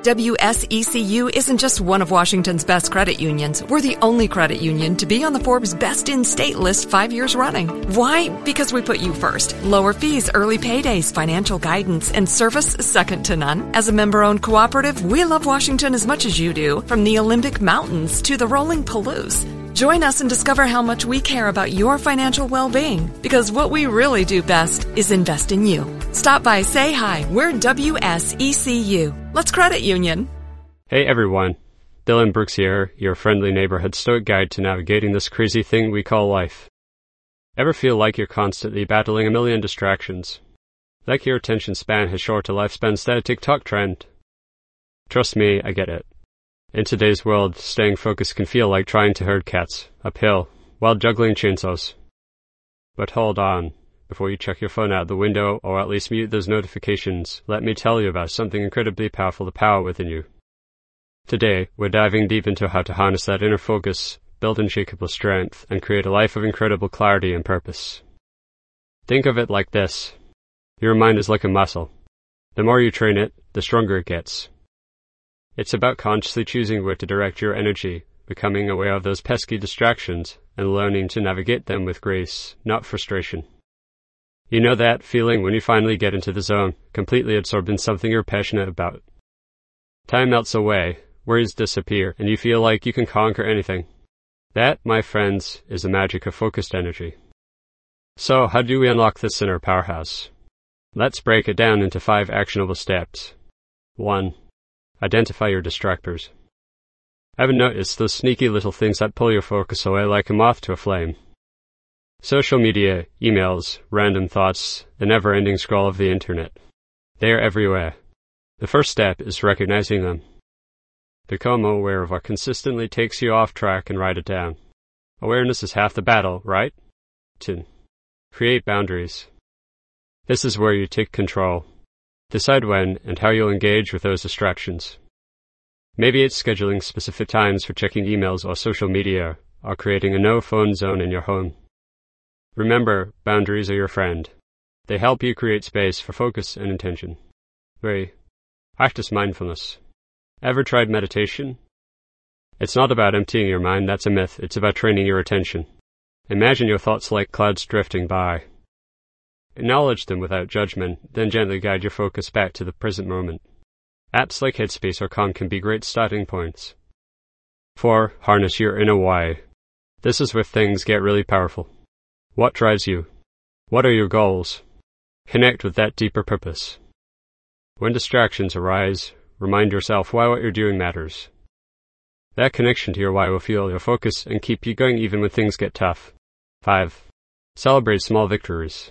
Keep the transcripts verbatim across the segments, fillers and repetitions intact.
W S E C U isn't just one of Washington's best credit unions. We're the only credit union to be on the Forbes Best in State list five years running. Why? Because we put you first. Lower fees, early paydays, financial guidance, and service second to none. As a member-owned cooperative, we love Washington as much as you do, from the Olympic Mountains to the rolling Palouse. Join us and discover how much we care about your financial well-being, because what we really do best is invest in you. Stop by, say hi. We're W S E C U. Let's credit union. Hey everyone, Dylan Brooks here, your friendly neighborhood stoic guide to navigating this crazy thing we call life. Ever feel like you're constantly battling a million distractions? Like your attention span has shorter lifespans than a TikTok trend? Trust me, I get it. In today's world, staying focused can feel like trying to herd cats uphill while juggling chainsaws. But hold on, before you check your phone out the window or at least mute those notifications, let me tell you about something incredibly powerful, the power within you. Today, we're diving deep into how to harness that inner focus, build unshakable strength, and create a life of incredible clarity and purpose. Think of it like this. Your mind is like a muscle. The more you train it, the stronger it gets. It's about consciously choosing where to direct your energy, becoming aware of those pesky distractions, and learning to navigate them with grace, not frustration. You know that feeling when you finally get into the zone, completely absorbed in something you're passionate about. Time melts away, worries disappear, and you feel like you can conquer anything. That, my friends, is the magic of focused energy. So, how do we unlock this inner powerhouse? Let's break it down into five actionable steps. one. Identify your distractors. Ever noticed those sneaky little things that pull your focus away like a moth to a flame? Social media, emails, random thoughts, the never-ending scroll of the internet. They are everywhere. The first step is recognizing them. Become aware of what consistently takes you off track and write it down. Awareness is half the battle, right? two. Create boundaries. This is where you take control. Decide when and how you'll engage with those distractions. Maybe it's scheduling specific times for checking emails or social media, or creating a no-phone zone in your home. Remember, boundaries are your friend. They help you create space for focus and intention. three. Practice mindfulness. Ever tried meditation? It's not about emptying your mind, that's a myth. It's about training your attention. Imagine your thoughts like clouds drifting by. Acknowledge them without judgment, then gently guide your focus back to the present moment. Apps like Headspace or Calm can be great starting points. four. Harness your inner why. This is where things get really powerful. What drives you? What are your goals? Connect with that deeper purpose. When distractions arise, remind yourself why what you're doing matters. That connection to your why will fuel your focus and keep you going even when things get tough. five. Celebrate small victories.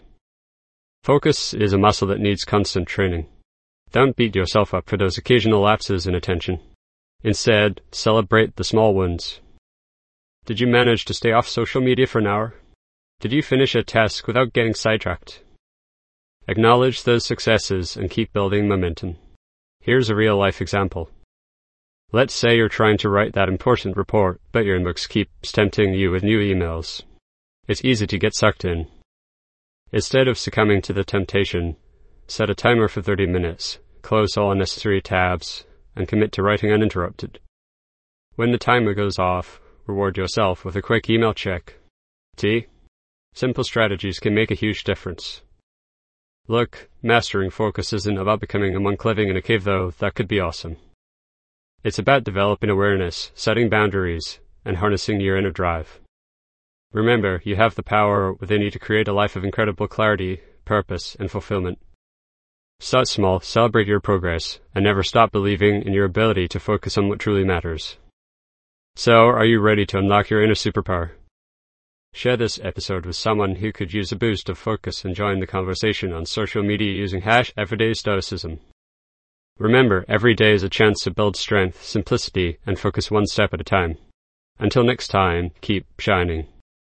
Focus is a muscle that needs constant training. Don't beat yourself up for those occasional lapses in attention. Instead, celebrate the small wins. Did you manage to stay off social media for an hour? Did you finish a task without getting sidetracked? Acknowledge those successes and keep building momentum. Here's a real-life example. Let's say you're trying to write that important report, but your inbox keeps tempting you with new emails. It's easy to get sucked in. Instead of succumbing to the temptation, set a timer for thirty minutes, close all unnecessary tabs, and commit to writing uninterrupted. When the timer goes off, reward yourself with a quick email check. T. Simple strategies can make a huge difference. Look, mastering focus isn't about becoming a monk living in a cave, though that could be awesome. It's about developing awareness, setting boundaries, and harnessing your inner drive. Remember, you have the power within you to create a life of incredible clarity, purpose, and fulfillment. Start small, celebrate your progress, and never stop believing in your ability to focus on what truly matters. So, are you ready to unlock your inner superpower? Share this episode with someone who could use a boost of focus and join the conversation on social media using hash Everyday Stoicism. Remember, every day is a chance to build strength, simplicity, and focus one step at a time. Until next time, keep shining.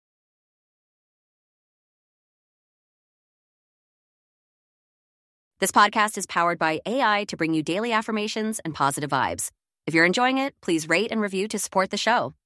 This podcast is powered by A I to bring you daily affirmations and positive vibes. If you're enjoying it, please rate and review to support the show.